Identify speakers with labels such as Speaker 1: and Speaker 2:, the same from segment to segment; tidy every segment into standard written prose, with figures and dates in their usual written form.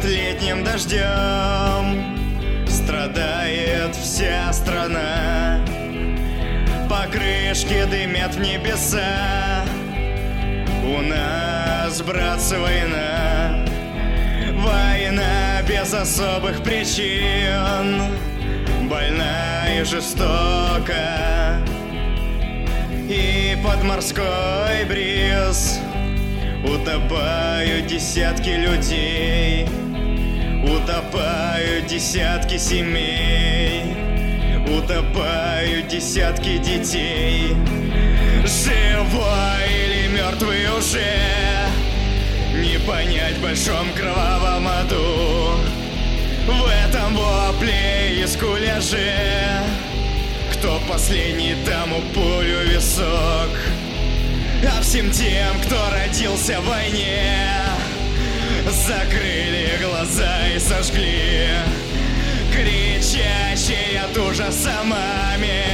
Speaker 1: летним дождем страдает вся страна. Покрышки дымят в небеса. У нас, братцы, война. Война без особых причин, больна и жестока. И под морской бриз утопают десятки людей, утопают десятки семей, утопают десятки детей. Живой или мертвый уже не понять в большом кровавом аду. В этом вопле и скуляже кто последний, тому пулю в висок. А всем тем, кто родился в войне, закрыли глаза и сожгли кричащие от ужаса маме.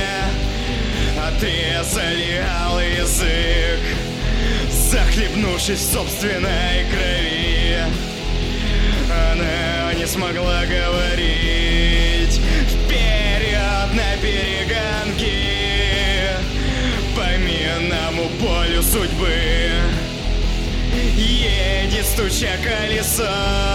Speaker 1: Отрезали алый язык, захлебнувшись в собственной крови. Она не смогла говорить. Вперед на перегонки по минному полю судьбы едет, стуча колесом,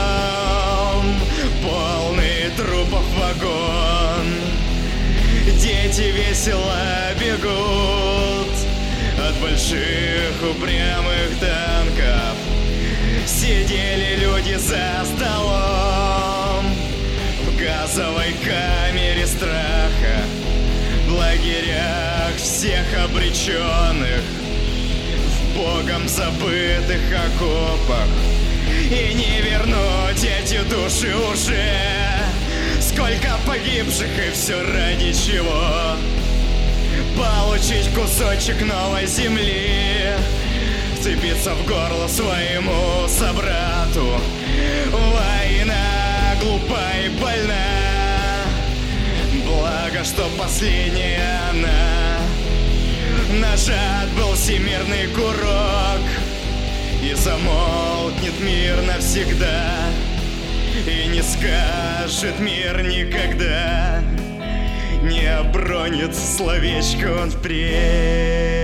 Speaker 1: полный трупов вагон. Дети весело бегут от больших упрямых танков. Сидели люди за столом в газовой камере страха, в лагерях всех обреченных, в богом забытых окопах. И не вернуть эти души уже. Сколько погибших, и все ради чего? Получить кусочек новой земли, вцепиться в горло своему собрату. Война глупа и больна, благо, что последняя она. Нажат был всемирный курок, и замолкнет мир навсегда. И не скажет мир никогда, не обронит словечко он впредь.